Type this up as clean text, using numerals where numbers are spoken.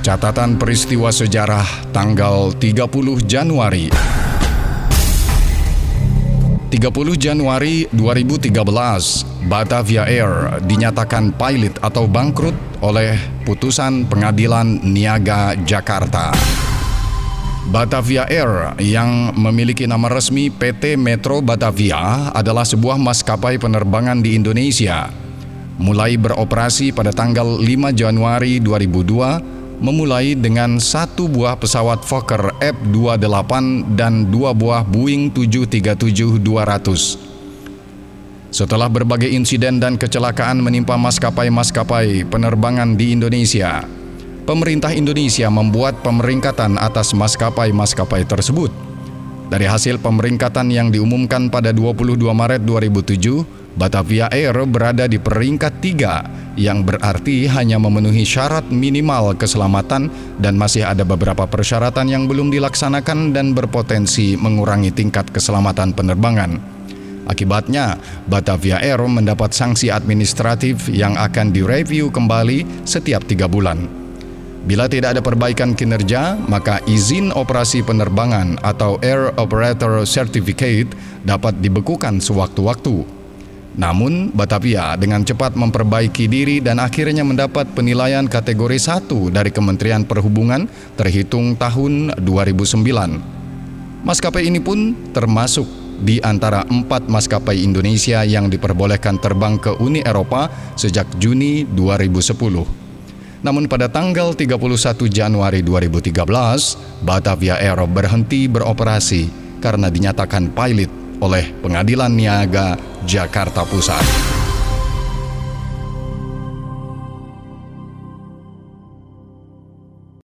Catatan peristiwa sejarah tanggal 30 Januari 2013, Batavia Air dinyatakan pilot atau bangkrut oleh putusan Pengadilan Niaga Jakarta. Batavia Air yang memiliki nama resmi PT Metro Batavia adalah sebuah maskapai penerbangan di Indonesia. Mulai beroperasi pada tanggal 5 Januari 2002, memulai dengan 1 buah pesawat Fokker F-28 dan 2 buah Boeing 737-200. Setelah berbagai insiden dan kecelakaan menimpa maskapai-maskapai penerbangan di Indonesia, pemerintah Indonesia membuat pemeringkatan atas maskapai-maskapai tersebut. Dari hasil pemeringkatan yang diumumkan pada 22 Maret 2007, Batavia Air berada di peringkat 3, yang berarti hanya memenuhi syarat minimal keselamatan dan masih ada beberapa persyaratan yang belum dilaksanakan dan berpotensi mengurangi tingkat keselamatan penerbangan. Akibatnya, Batavia Air mendapat sanksi administratif yang akan direview kembali setiap 3 bulan. Bila tidak ada perbaikan kinerja, maka izin operasi penerbangan atau Air Operator Certificate dapat dibekukan sewaktu-waktu. Namun, Batavia dengan cepat memperbaiki diri dan akhirnya mendapat penilaian kategori 1 dari Kementerian Perhubungan terhitung tahun 2009. Maskapai ini pun termasuk di antara 4 maskapai Indonesia yang diperbolehkan terbang ke Uni Eropa sejak Juni 2010. Namun pada tanggal 31 Januari 2013, Batavia Air berhenti beroperasi karena dinyatakan pilot oleh Pengadilan Niaga Jakarta Pusat.